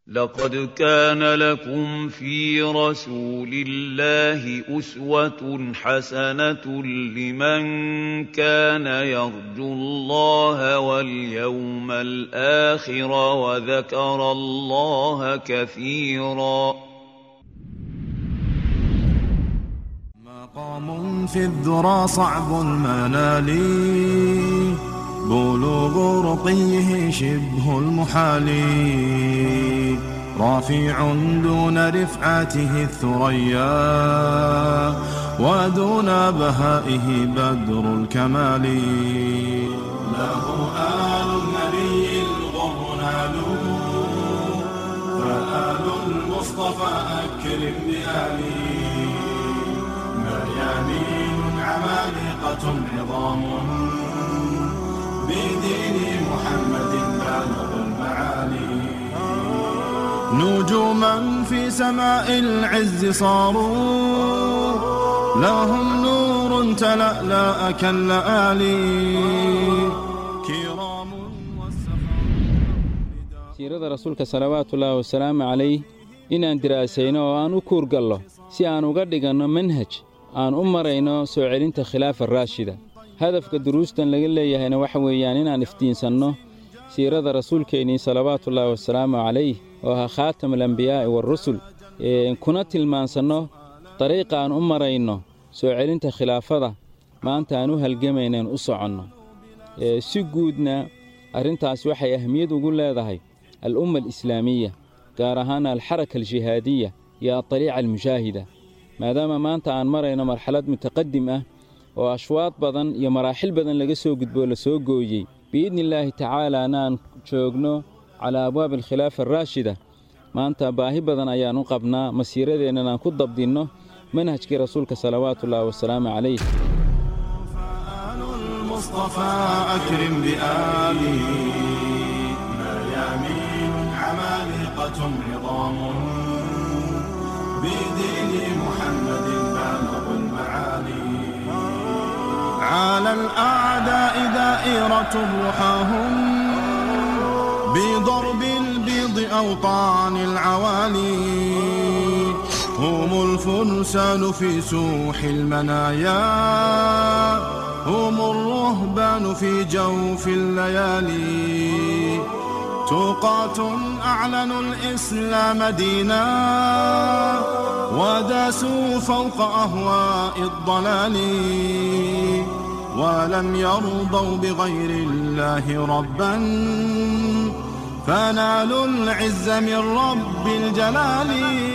لقد كان لكم في رسول الله أسوة حسنة لمن كان يرجو الله واليوم الآخر وذكر الله كثيرا. مقام في الذرى صعب المنال، بلوغ رقيه شبه المحال، رافع دون رفعته الثريا، ودون بهائه بدر الكمال. له آل النبي الغر نالوا، فآل المصطفى أكرم بآله، مريانين عمالقة عظام، بدين محمد بالغ المعالي. نجوما في سماء العز صاروا، لهم نور تلألأ كاللآلي، كرام siirada rasuulka salawaatullaahi wasalaamu calayh inaan diraasayno oo aan u kuurgallo si aan uga dhiganno manhaj aan u marayno soo celinta khilaafa raashida. hadafka duruustan laga leeyahayna waxa weeyaan inaan iftiinsanno siirada rasuulkeennii salawaatullaahi wasalaamu calayh oo ahaa khaatamul ambiyaa'i warusul, kuna tilmaansanno dariiqa aan u marayno soo celinta khilaafada maanta aan u halgamaynayn u soconno. si guudna arrintaas waxay ahmiyad ugu leedahay الأمة الإسلامية، gaarahaan الحركة الجهادية iyo الطليعة المجاهدة، maadaama maanta aan marayno marxalad mutaqadim ah oo ashwaad badan iyo maraaxil badan laga soo gudbo la soo gooyey. biidni illaahi tacaala aan joogno calaa abwaab alkhilaafa araashida. maanta baahi badan ayaan u qabnaa masiiradeennan aan ku dabdinno manhajkii rasuulka salawaatullaahi wasalaamu calayh. عظام بدين محمد بالغ المعالي. على الأعداء دائرة رحاهم، بضرب البيض أوطان العوالي، هم الفرسان في سوح المنايا، هم الرهبان في جوف الليالي، توقات أعلنوا الإسلام دينا، وداسوا فوق أهواء الضلال، ولم يرضوا بغير الله ربا، فنالوا العز من رب الجلال.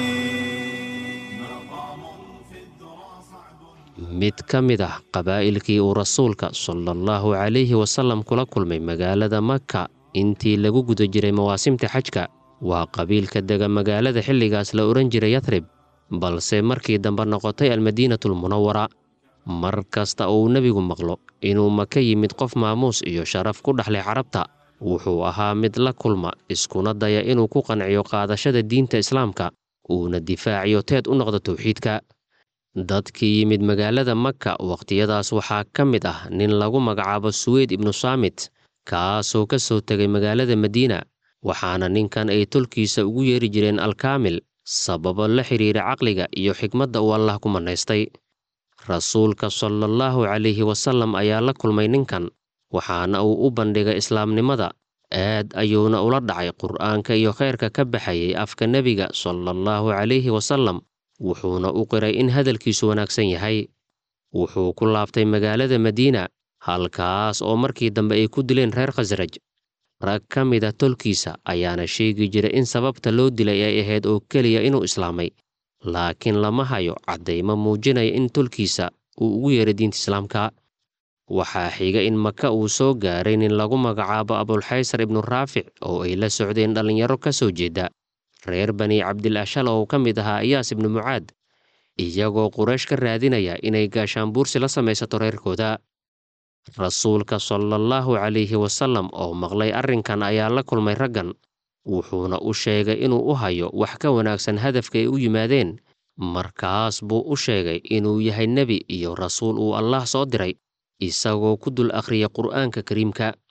mid ka mid ah qabaa'ilkii uu rasuulka sallallahu calayhi wasallam kula kulmay magaalada Makka intii lagu guda jiray mawaasimta xajka waa qabiilka dega magaalada xilligaas la oran jiray Yathrib, balse markii dambe noqotay Almadiinatul Munawwara. mar kasta uu nebigu maqlo inuu Maka yimid qof maamuus iyo sharaf ku dhaxlay carabta, wuxuu ahaa mid la kulma iskuna daya inuu ku qanciyo qaadashada diinta Islaamka uuna difaaciyo teed u noqdo tawxiidka. dadkii yimid magaalada Makka waqtiyadaas waxaa ka mid ah nin lagu magacaabo Suweyd ibnu Saamit, kaasoo ka soo tegay magaalada Madiina, waxaana ninkan ay tolkiisa ugu yeeri jireen Alkaamil sababo la xiriira caqliga iyo xikmadda uu Allah ku manaystay. rasuulka sallallahu calayhi wasallam ayaa la kulmay ninkan, waxaana uu u bandhigay islaamnimada, aad ayuuna ula dhacay qur'aanka iyo khayrka ka baxayay afka nebiga sallallahu calayhi wasallam, wuxuuna u qiray in hadalkiisu wanaagsan yahay. wuxuu ku laabtay magaalada Madiina, halkaas oo markii dambe ay ku dileen reer Khasraj. rag ka mida tolkiisa ayaana sheegi jiray in sababta loo dilay ay ahayd oo keliya inuu islaamay, laakiin lama hayo caddaymo muujinaya in tolkiisa uu ugu yeeray diinta Islaamka. waxaa xiga in Maka uu soo gaaray nin lagu magacaabo Abulxaysar ibnu Raafic oo ay la socdeen dhallinyaro ka soo jeeda reer Bani Cabdilashal oo ka mid ahaa Iyaas ibnu Mucaad, iyagoo Quraysh ka raadinaya inay gaashaanbuursi la samaysato reerkooda. rasuulka sallallahu calayhi wasallam oo maqlay arrinkan ayaa la kulmay raggan, wuxuuna u sheegay inuu u hayo wax ka wanaagsan hadafka ay u yimaadeen. markaas buu u sheegay inuu yahay nebi iyo rasuul uu Allah soo diray, isagoo ku dul akhriya qur'aanka kariimka.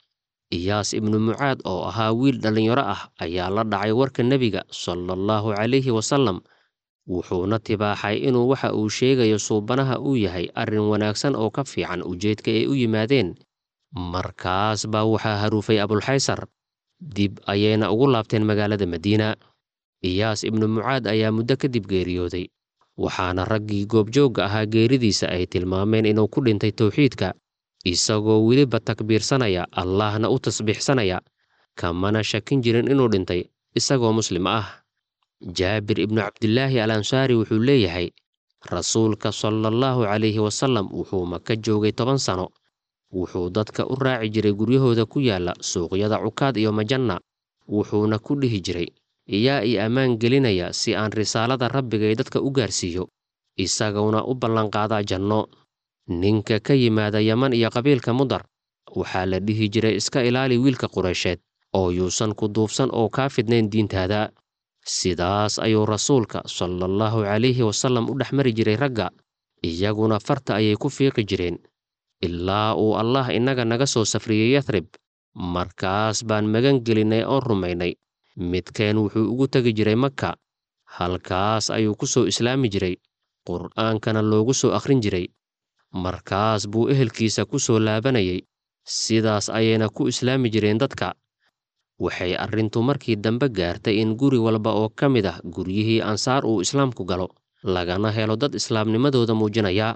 iyaas ibnu mucaad oo ahaa wiil dhallinyaro ah ayaa la dhacay warka nebiga sallallahu calayhi wasallam, wuxuuna tibaaxay inuu waxa uu sheegayo suubanaha uu yahay arrin wanaagsan oo ka fiican ujeedka ay u yimaadeen. Markaas baa waxaa haruufay abulxaysar, dib ayayna ugu laabteen magaalada Madiina. iyaas ibnu mucaad ayaa muddo kadib geeriyooday, waxaana raggii goobjoogga ahaa geeridiisa ay tilmaameen inuu ku dhintay tawxiidka, isagoo weliba takbiirsanaya allahna u tasbiixsanaya, kamana shakin jirin inuu dhintay isagoo muslim ah. jaabir ibnu cabdilaahi al ansaari wuxuu leeyahay, rasuulka sallallahu calayhi wasallam wuxuu Maka joogay 10 sano. wuxuu dadka u raaci jiray guryahooda ku yaala suuqyada Cukaad iyo Majanna, wuxuuna ku dhihi jiray, yaa ii ammaan gelinaya si aan risaalada rabbigay dadka u gaarsiiyo, isaguna u ballanqaadaa janno. ninka ka yimaada Yaman iyo qabiilka Mudar waxaa la dhihi jiray iska ilaali wiilka Quraysheed oo yuusan ku duufsan oo kaa fidnayn diintaada. sidaas ayuu rasuulka sallallahu calayhi wasallam u dhexmari jiray ragga, iyaguna farta ayay ku fiiqi jireen ilaa uu Allah innaga naga soo safriyey Yathrib. markaas baan magan gelinay oo rumaynay. midkeen wuxuu ugu tegi jiray Makka, halkaas ayuu ku soo islaami jiray, qur'aankana loogu soo akhrin jiray. markaas buu ehelkiisa ku soo laabanayay, sidaas ayayna ku islaami jireen dadka. waxay arrintu markii dambe gaartay in guri walba oo ka mid ah guryihii ansaar uu islaamku galo, lagana helo dad islaamnimadooda muujinaya.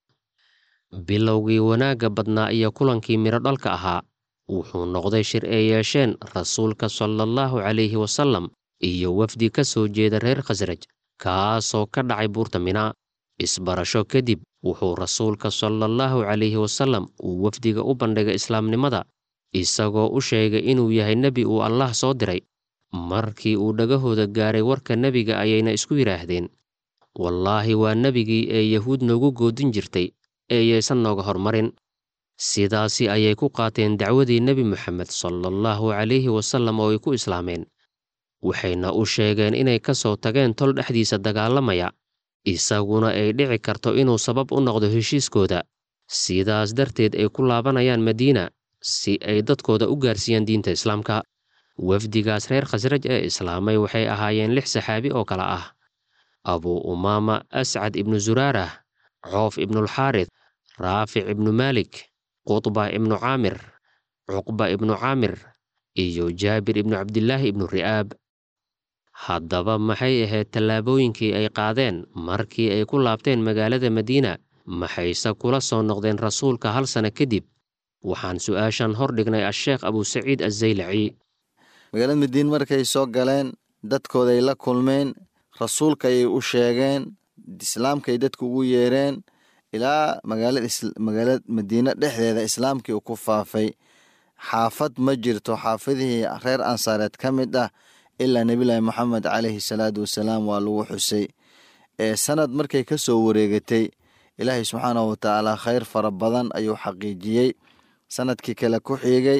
bilowgii wanaagga badnaa iyo kulankii midho dhalka ahaa wuxuu noqday shir ay yeesheen rasuulka sallallahu calayhi wasallam iyo wafdi ka soo jeeda reer Khasraj, kaasoo ka dhacay buurta Mina. isbarasho kadib wuxuu rasuulka sallallahu calayhi wasallam uu wafdiga u bandhigay islaamnimada, isagoo u sheegay inuu yahay nebi uu Allah soo diray. markii uu dhagahooda gaaray warka nebiga ayayna isku yidhaahdeen, wallaahi waa nebigii ee yahuud noogu goodin jirtay eeyaysan nooga hormarin. sidaasi ayay ku qaateen dacwadii nebi Muxamed sallallahu calayhi wasallam oo ay ku islaameen. waxayna u sheegeen inay ka soo tageen tol dhexdiisa dagaalamaya, isaguna ay dhici karto inuu sabab u noqdo heshiiskooda. sidaas darteed ay ku laabanayaan Madiina si ay dadkooda u gaarsiiyaan diinta islaamka. wafdigaas reer Khasraj ee islaamay waxay ahaayeen 6 saxaabi oo kala ah: Abu Umaama Ascad ibnu Zuraarah, Coof ibnulxaarith, Raafic ibnu Maalik, Qutba ibnu Caamir, Cuqba ibnu Caamir iyo Jaabir ibnu Cabdilaahi ibnu Ri'aab. haddaba maxay ahayd tallaabooyinkii ay qaadeen markii ay ku laabteen magaalada Madiina? maxayse kula soo noqdeen rasuulka 1 sano kadib? waxaan su'aashan hor dhignay asheekh Abu Saciid Az-Zaylaci. magaalada Madiina markay soo galeen, dadkooday la kulmeen, rasuulka ayay u sheegeen, islaamkay dadku ugu yeereen, ilaa magaalada Madiina dhexdeeda islaamkii uu ku faafay. xaafad ma jirto xaafadihii reer ansaareed ka mid ah ilaa nebillaahi moxamed calayhi salaatu wasalaam waa lagu xusay. sanad markay ka soo wareegatay, ilaahay subxaanahu watacaala khayr fara badan ayuu xaqiijiyey. sanadkii kale ku xigay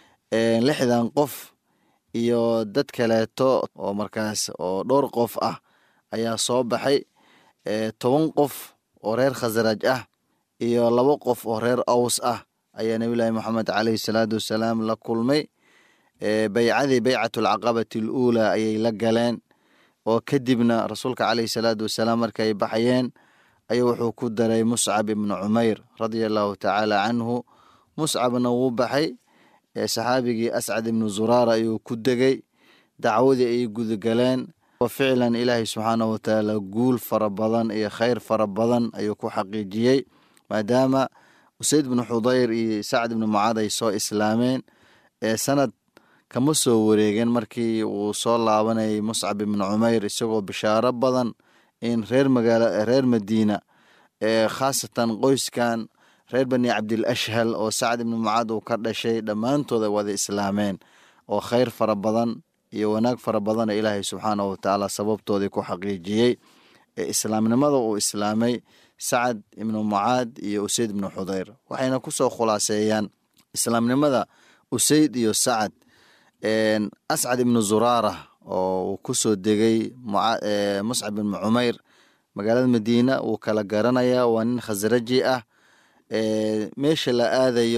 60 qof iyo dad kaleeto oo markaas oo dhowr qof ah ayaa soo baxay. 10 qof oo reer Khasraj ah iyo 2 qof oo reer Aws ah ayaa nebillaahi moxamed calayhi salaatu wasalaam la kulmay. baycadii baycatulcaqabati aluulaa ayay la galeen, oo kadibna rasuulka calayhi salaatu wasalaam markay baxayeen ayuu wuxuu ku daray Muscab ibnu Cumayr radia allahu tacaala canhu. muscabna wuu baxay, saxaabigii Ascad ibnu Zuraara ayuu ku degay, dacwadii ayay gudagaleen. oo ficlan ilaahay subxaanahu watacaala guul fara badan iyo khayr fara badan ayuu ku xaqiijiyey, maadaama Usayd ibnu Xudayr iyo Sacd ibnu Mucaad ay soo islaameen. sanad kama soo wareegeen markii uu soo laabanayay Muscab ibnu Cumayr isagoo bishaaro badan in reer Madiina, khaasatan qoyskan reer bani cabdil ashhal oo Sacd ibnu Mucaad uu ka dhashay, dhammaantooda wada islaameen, oo khayr fara badan iyo wanaag fara badana ilaahay subxaanahu watacaala sababtoodii ku xaqiijiyey. islaamnimada uu islaamay Sacd ibnu Mucaad iyo Usayd ibnu Xudayr waxayna ku soo khulaaseeyaan islaamnimada Usayd iyo Sacd. Ascad ibnu Zuraara oo uu ku soo degay Muscab ibnu Cumayr magaalada Madiina uu kala garanayaa, waa nin Khasraji ah. meesha la aadayo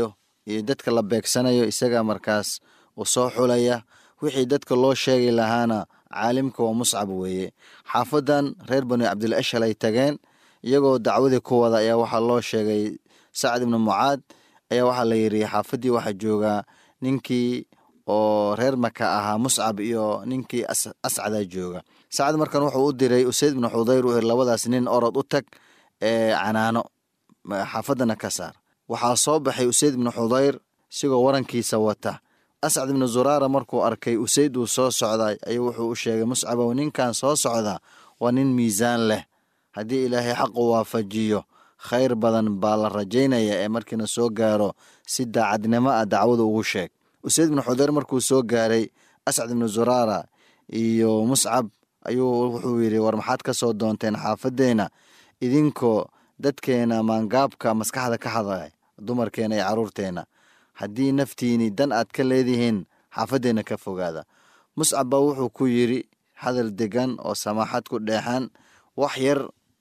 iyo dadka la beegsanayo isaga markaas u soo xulaya. wixii dadka loo sheegi lahaana caalimka waa Muscab weeye. xaafadan reer bani cabdil ashal ay tageen iyagoo dacwadii ku wada ayaa waxaa loo sheegay Sacd ibn Mucaad ayaa waxaa la yiri xaafadii waxaa jooga ninkii oo reer Maka ahaa Muscab iyo ninkii Ascada jooga. Sacd markan wuxuu u diray Usayd ibn Hudayr oo labadaas nin orod u tag canaano xaafadana ka saar. waxaa soo baxay Usayd ibn Hudayr sigoo warankiisa wata. Ascad ibn Zuraara markuu arkay Usayd uu soo socday ayuu wuxuu u sheegay Muscab oo ninkan soo socda waa nin miisaan leh, haddii Ilaahay xaq u waafajiyo khayr badan baa la rajaynaya ee markiina soo gaaro si daacadnimo ah dacwada ugu sheeg. Usayd ibn Hudayr markuu soo gaaray Ascad ibn Zuraara iyo Muscab ayuu wuxuu yiri war maxaad ka soo doonteen xaafadeena idinkoo dadkeena maangaabka maskaxda ka hadlay dumarkeena iyo caruurteena, haddii naftiini dan aad ka leedihiin xaafadeena ka fogaada. Muscab baa wuxuu ku yiri hadal degan oo samaaxad ku dheexan, wax yar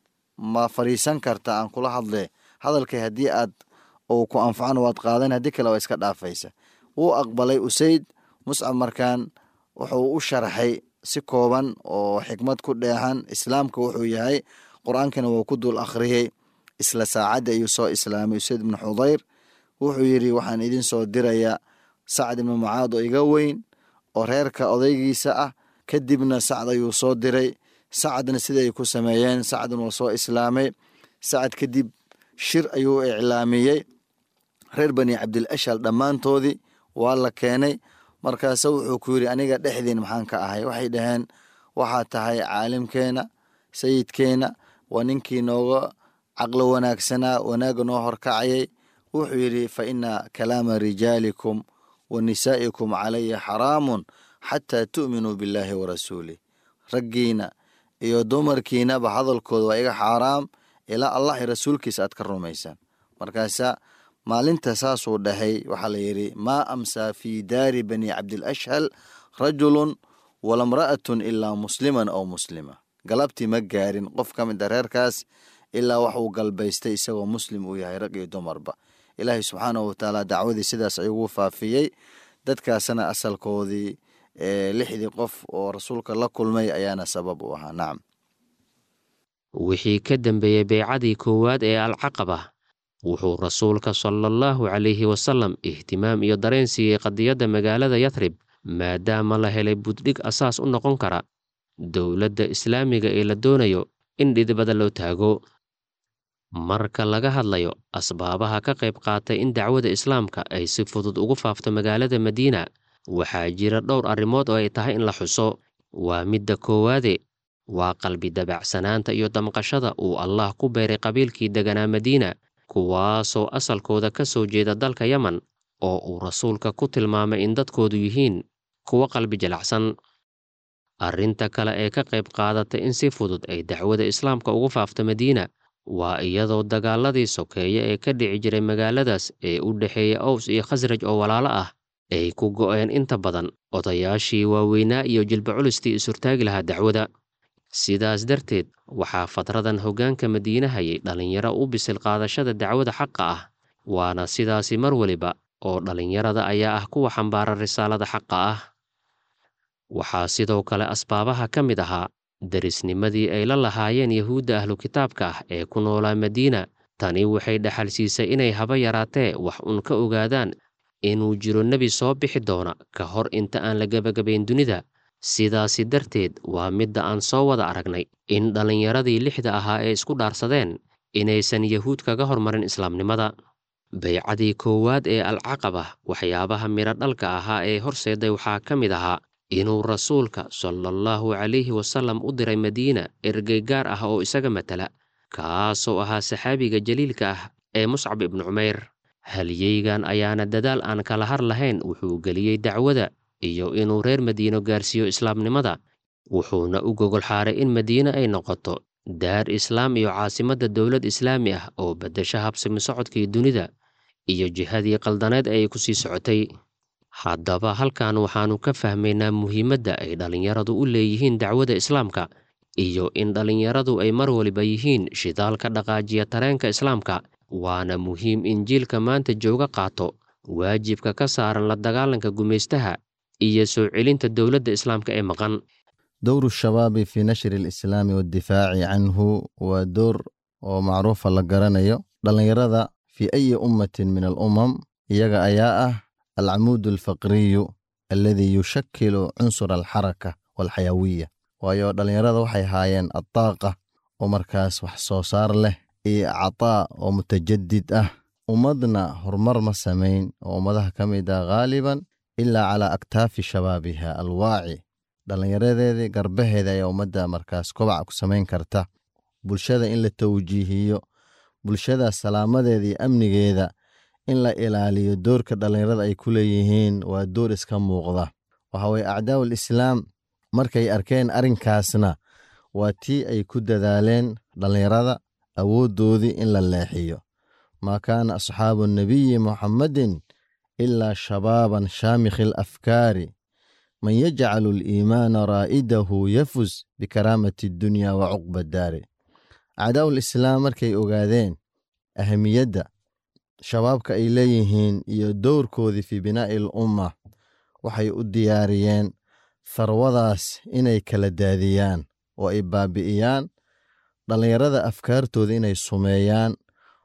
ma fariisan karta aan kula hadle, hadalkay haddii aad oo ku anfacaan waad qaadan, haddii kale waa iska dhaafaysa. wuu aqbalay Usayd. Muscab markaan wuxuu u sharxay si kooban oo xikmad ku dheexan islaamka wuxuu yahay, quraankana wuu ku dul akhriyay. isla saacada ayuu soo islaamay Usayd ibn Hudayr. wuxuu yiri waxaan idin soo diraya Sacd ibn Mucaad oo iga weyn oo reerka odaygiisa ah. kadibna Sacd ayuu soo diray. Sacdna siday ku sameeyeen, Sacdna wuu soo islaamay. Sacd kadib shir ayuu iclaamiyay reer bani cabdil ashal dhammaantoodii waa la keenay. markaas wuxuu ku yiri aniga dhexdeen maxaan ka ahay? waxay dhaheen waxaa tahay caalimkeena sayidkeena, waa ninkii nooga caqlo wanaagsanaa, wanaaga noo horkacayay. wuxuu yiri fa ina kalaama rijaalikum wa nisaa'ikum calaya xaraamun xataa tu'minuu billaahi wa rasuulih. raggiina iyo dumarkiinaba hadalkooda waa iga xaaraam ilaa Allah iyo rasuulkiisa aad ka rumaysaan. markaasa maalinta saasuu dhahay waxaa la yiri maa amsaa fii daari bani cabdil ashhal rajulun wala imra'atun ilaa musliman aw muslima. galabtii ma gaarin qof ka mid ah reerkaas ilaa wax uu galbaystay isagoo muslim uu yahay, rag iyo dumarba. ilaahay subxaanahu watacaala dacwadii sidaas ayuu faafiyey. dadkaasna asalkoodii 6 qof oo rasuulka la kulmay ayaana sabab u ahaa. nacam. wixii ka dambeeyey baycadii koowaad ee alcaqaba wuxuu rasuulka sallallahu calayhi wasallam ihtimaam iyo dareen siiyey qadiyadda magaalada Yathrib, maadaama la helay buddhig asaas u noqon kara dowladda islaamiga ee la doonayo in dhidibada loo taago. marka laga hadlayo asbaabaha ka qayb qaatay in dacwada islaamka ay si fudud ugu faafto magaalada Madiina, waxaa jira dhowr arrimood oo ay tahay in la xuso. waa midda koowaade, waa qalbi dabacsanaanta iyo damqashada uu Allah ku beeray qabiilkii deganaa Madiina, kuwaasoo asalkooda ka soo jeeda dalka Yaman, oo uu rasuulka ku tilmaamay in dadkoodu yihiin kuwa qalbi jalacsan. arrinta kale ee ka qayb qaadatay in si fudud ay dacwada islaamka ugu faafto Madiina waa iyadoo dagaaladii sokeeye ee ka dhici jiray magaaladaas ee u dhexeeya Aws iyo Khasraj oo walaalo ah ay ku go'een inta badan odayaashii waaweynaa iyo jilba culistii isurtaagi lahaa dacwada. sidaas darteed waxaa fatradan hoggaanka Madiina hayay dhalinyaro u bisil qaadashada dacwada xaqa ah, waana sidaasi mar waliba oo dhalinyarada ayaa ah kuwa xambaara risaalada xaqa ah. waxaa sidoo kale asbaabaha ka mid ahaa darisnimadii ay la lahaayeen yahuudda ahlu kitaabka ah ee ku noolaa Madiina. tani waxay dhaxal siisay inay haba yaraatee wax un ka ogaadaan inuu jiro nebi soo bixi doona ka hor inta aan la gebagabayn dunida. sidaasi darteed waa midda aan soo wada aragnay in dhallinyaradii 6 ahaa ee isku dhaarsadeen inaysan yahuud kaga hormarin islaamnimada. baycadii koowaad ee alcaqaba waxyaabaha midho dhalka ahaa ee horseeday waxaa ka mid ahaa inuu rasuulka sallallahu calayhi wasallam u diray Madiina ergey gaar ah oo isaga matala, kaasoo ahaa saxaabiga jaliilka ah ee Muscab ibn Cumayr. halyeygan ayaana dadaal aan kala har lahayn wuxuu geliyey dacwada iyo inuu reer Madiino gaarsiiyo islaamnimada, wuxuuna u gogol xaaray in Madiina ay noqoto daar islaam iyo caasimadda dowlad islaami ah oo beddesha habsami socodkii dunida iyo jihadii qaldaneed ay ku sii socotay. haddaba halkan waxaannu ka fahmaynaa muhiimadda ay dhallinyaradu u leeyihiin dacwada islaamka iyo in dhallinyaradu ay mar waliba yihiin shidaalka dhaqaajiya tareenka islaamka. waana muhiim in jiilka maanta jooga qaato waajibka ka saaran la dagaalanka gumaystaha iyo soo celinta dowladda islaamka ee maqan. دور الشباب في نشر الإسلام والدفاع عنه ودور ومعروف لقرانيو دلنيرada في أي أمة من الأمم يجا أياء العمود الفقري الذي يشكل عنصر الحركة والحيوية ويو دلنيرada waxay haayeen الطاقة ومركز وحصوصار له عطاء ومتجدد ومدنا هرمر مسامين ومدها كميدا غالبا إلا على أكتاف شبابها الواعي dhallinyaradeedii garbaheeda ayaa ummadda markaas kobaca ku samayn karta bulshada in la tawjiihiyo bulshada salaamadeeda iyo amnigeeda in la ilaaliyo doorka dhallinyarada ay ku leeyihiin waa door iska muuqda waxa way acdaa'ul islaam markay arkeen arrinkaasna waa tii ay ku dadaaleen dhallinyarada awooddoodii in la leexiyo maa kaana asxaabu nabiyi muxammadin ilaa shabaaban shaamikhi alafkaari من يجعل الإيمان رائده يفز بكرامة الدنيا وعقب الدار أعداء الإسلام مركي أغادين أهمية شبابك إليهين يدور كوذي في بناء الأمة وحي الدياريين ثروضاس إني كالداديان وإبابئيان دليرد أفكار توذي إني سميان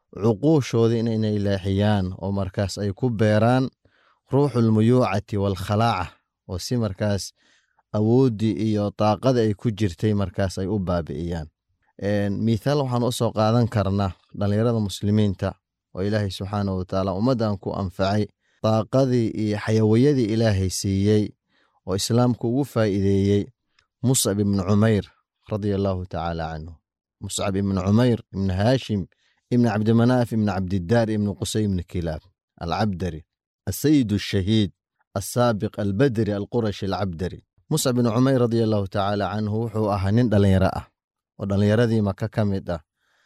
عقوش توذي إني لاحيان ومركز أي كبيران روح الميوعة والخلاعة oo si markaas awooddii iyo daaqada ay ku jirtay markaas ay u baabi'iyaan mithaal waxaan u soo qaadan karnaa dhallinyarada muslimiinta oo ilaahay subxaanahu watacaala ummaddan ku anfacay daaqadii iyo xayawiyadii ilaahay siiyey oo islaamku ugu faa'iideeyey muscab ibnu cumayr radia allahu tacaala canhu muscab ibnu cumayr ibnu haashim ibnu cabdimanaaf ibnu cabdidaar ibnu qusay ibnu kilaab alcabdari السيد الشهيد السابق البدري القرشي العبدري موسى بن عمير رضي الله تعالى عنه وحو أهانين دلنيراء ودلنيرادي مكا كميدا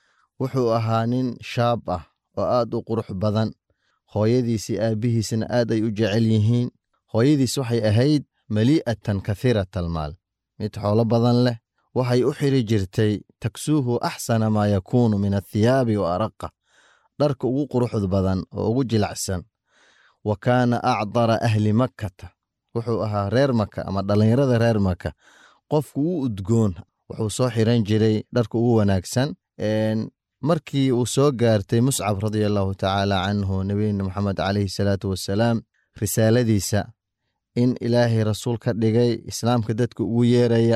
وحو أهانين شابة وآدو قرح بذن خويدي سيابيه سن آدي يجعليهين خويدي سوحي أهيد مليئة كثيرة المال متحول بذن له وحي أحري جرتي تكسوه أحسن ما يكون من الثياب وأرقه دارك أغو قرح بذن وأغو جلعسن وكان أعضر أهل مكة وحو أها رير مكة أما دلنيرada رير مكة قفك udgoon wuxuu soo xiran jiray dharka ugu wanaagsan markii uu soo gaartay muscab radiyallahu ta'ala anhu nabiyina maxamed alayhi salatu wasalaam risaaladiisa in ilaahay rasuul ka dhigay islaamka dadka ugu yeeraya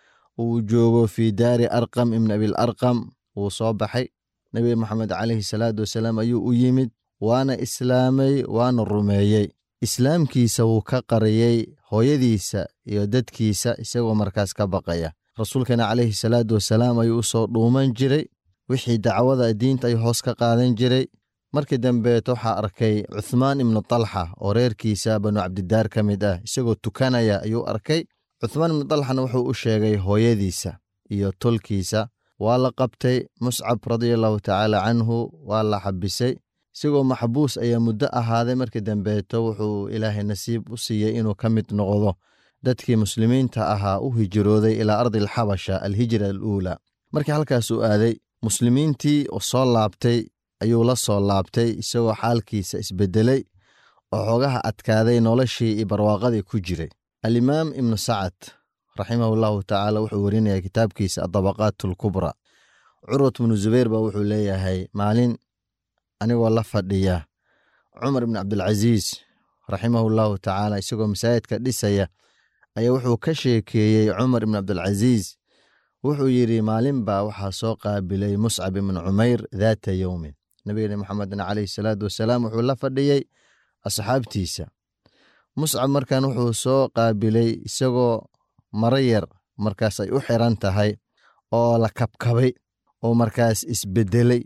uu joogo fi daari arqam ibn abil arqam uu soo baxay nabi maxamed alayhi salatu wasalaam ayuu u yimid waana islaamay waana rumeeyey islaamkiisa wuu ka qariyey hooyadiisa iyo dadkiisa isagoo markaas ka baqaya rasuulkana alayhi salaatu wasalaam ayuu soo dhuuman jiray wixii dacwada diinta ay hoos ka qaadan jiray markii dambe waxa arkay Uthman ibn Talha oo reerkiisa banu Cabdidaar kamid ah isagoo tukanaya ayuu arkay Uthman ibn Talha wuxuu u sheegay hooyadiisa iyo tolkiisa waa la qabtay Mus'ab radiyallahu ta'ala anhu waa la xabisay isagoo maxbuus ayaa muddo ahaaday markii dambe wuxuu ilaahay nasiib u siiyay inuu ka mid noqdo dadkii muslimiinta ahaa u hijrooday ilaa ardi al-Habasha al-hijra al-ula markii halkaas uu aaday muslimiintii oo soo laabtay ayuu la soo laabtay isagoo xaalkiisa isbedelay oo xogaha adkaaday noloshii iyo barwaaqadii ku jiray al-Imam Ibn Sa'd rahimahullahu ta'ala wuxuu warinayaa kitaabkiisa At-Tabaqatul Kubra Urwat ibn Zubair ba wuxuu leeyahay maalin anigoo la fadhiya Umar ibn Abdul Aziz rahimahullahu ta'ala isagoo masaajidka dhisaya ayaa wuxuu ka sheekeeyay Umar ibn Abdul Aziz wuxuu yiri maalin baa waxa soo qaabilay Mus'ab ibn Umayr daata yawmin nabiyina Muhammad alayhi salatu wasalaam wuxuu la fadhiyay asxaabtiisa Mus'ab markaan wuxuu soo qaabilay isagoo marayar markaas ay u xiran tahay oo la kabkabay oo markaas isbedelay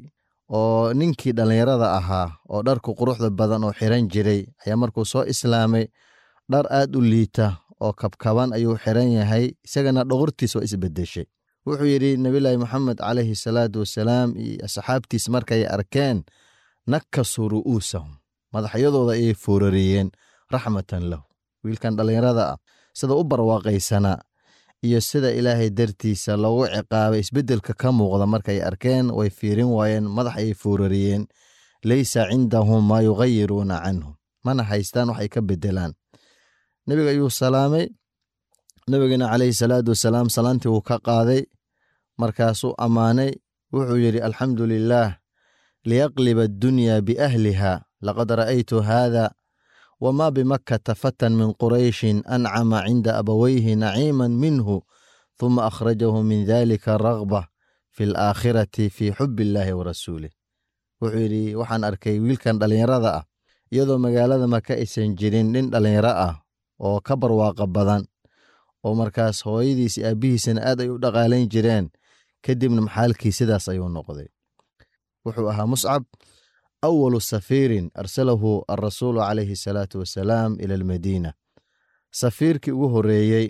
oo ninkii dhalinyarada ahaa oo dharku quruxda badan oo xiran jiray ayaa markuu soo islaamay dhar aad u liita oo kabkaban ayuu xiran yahay isagana dhogortiisa oo isbedeshay wuxuu yiri nabiga Muhammad alayhi salatu wasalaam iyo asxaabtiis markay arkeen nakasuru usahum madaxyadooda ay foorariyeen raxmatan lahu wiilkan dhalinyarada ah sida u barwaaqaysana iyo sida ilaahay dartiisa loogu ciqaabay isbedelka ka muuqda markay arkeen way fiirin waayeen madax ay foorariyeen laysa indahum ma yughayiruna anhu mana haystaan waxay ka bedelaan. nebiga ayuu salaamay. nebigana calayhi salaatu wasalaam salaantii wuu ka qaaday, markaasuu ammaanay. wuxuu yidhi alxamdu lilaah liyaqliba addunyaa biahliha laqad ra'aytu haada wamaa bimakkata fatan min qurayshin ancama cinda abawayhi naciiman minhu ثuma akhrajahu min dalika ragba fi alaakhirati fii xubi illaahi wa rasuulih. wuxuu yidhi waxaan arkay wiilkan dhallinyarada ah iyadoo magaalada maka aysan jirin nin dhallinyaro ah oo ka barwaaqa badan, oo markaas hooyadiis iyo aabbihiisana aad ay u dhaqaalayn jireen. kadibna maxaalkii sidaas ayuu noqday. wuxuu ahaa Muscab awalu safiirin arsalahu alrasuulu calayhi salaatu wasalaam ila almadiina, safiirkii ugu horreeyey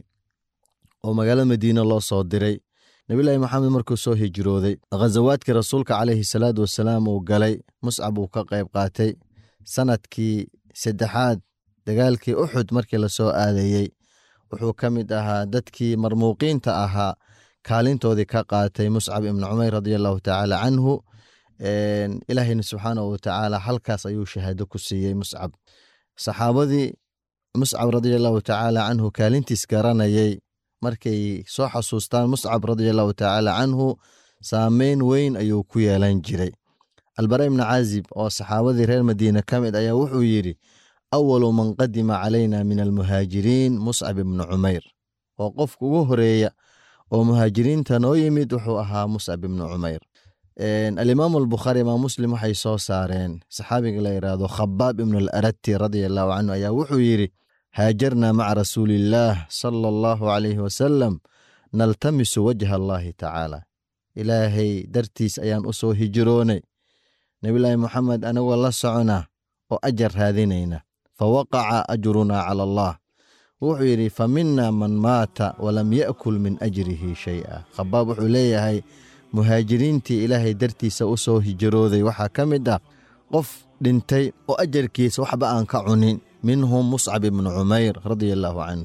oo magaalada madiina loo soo diray. nebillaahi maxamed markuu soo hijrooday, ghazawaadkii rasuulka calayhi salaatu wasalaam uu galay, Muscab uu ka qayb qaatay. sanadkii 3aad dagaalkii Uxud markii la soo aadayey, wuxuu ka mid ahaa dadkii marmuuqiinta ahaa, kaalintoodii ka qaatay Muscab ibnu Cumayr radiallahu tacaala canhu. ilaahayna subxaanahu watacaala halkaas ayuu shahaado ku siiyey Muscab. saxaabadii Muscab radiallahu tacaala canhu kaalintiis garanayay markay soo xasuustaan Muscab radiallahu tacaala canhu, saameyn weyn ayuu ku yeelan jiray. albara ibnu caazib oo saxaabadii reer madiina ka mid ayaa wuxuu yidhi awalu man qadima calayna min almuhaajiriin Muscab ibnu Cumayr, oo qofka ugu horeeya oo muhaajiriinta noo yimid wuxuu ahaa Muscab ibnu Cumayr. alimaamu albukhaari imaam muslim waxay soo saareen saxaabiga la yidhaahdo khabaab ibnu alarati radiallahu canhu ayaa wuxuu yidhi haajarnaa maca rasuulillaah sala allahu calayhi wasalam naltamisu wajha allaahi tacaala. ilaahay dartiis ayaan u soo hijroonay nebillaahi moxamed anagoo la soconaa oo ajar raadinayna. fawaqaca ajrunaa cala allah. wuxuu yidhi fa mina man maata walam ya'kul min ajrihi shay'a. khabaab wuxuu leeyahay muhaajiriintii ilaahay dartiisa u soo hijrooday waxaa ka mid ah qof dhintay oo ajarkiisa waxba aan ka cunin. minhum Muscab ibnu Cumayr radia allaahu canhu.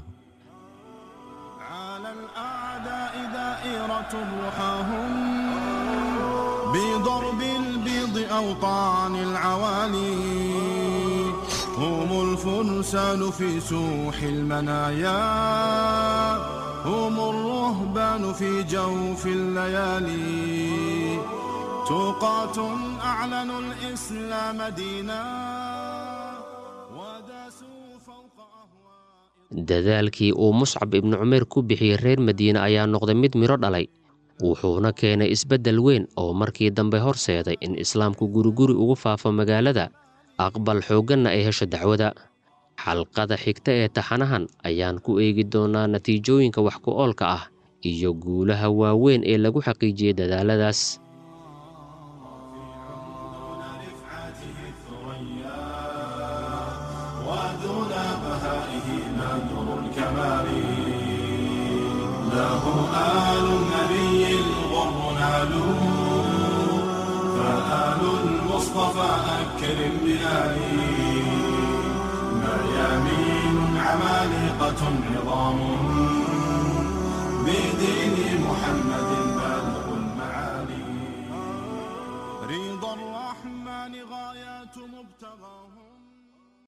على الأعداء دائرة رحاهم بضرب البيض أوطان العوالي هم الفرسان في سوح المنايا هم الرهبان في جوف الليالي توقات أعلنوا الإسلام دينا وداسوا فوق أهواء. dadaalkii uu Muscab ibnu Cumayr ku bixiyey reer Madiina ayaa noqday mid miro dhalay, wuxuuna keenay isbeddel weyn oo markii dambe horseeday in islaamku guriguri ugu faafo magaalada, aqbal xoogganna ay hesho dacwada. xalqada xigta ee taxanahan ayaan ku eegi doonaa natiijooyinka wax ku oolka ah iyo guulaha waaweyn ee lagu xaqiijiyey dadaaladaas. له آل النبي الغر نالوا فآل المصطفى أكرم بآله ميامين عمالقة عظام بدين محمد بالغ المعالي رضا الرحمن غايات مبتغاهم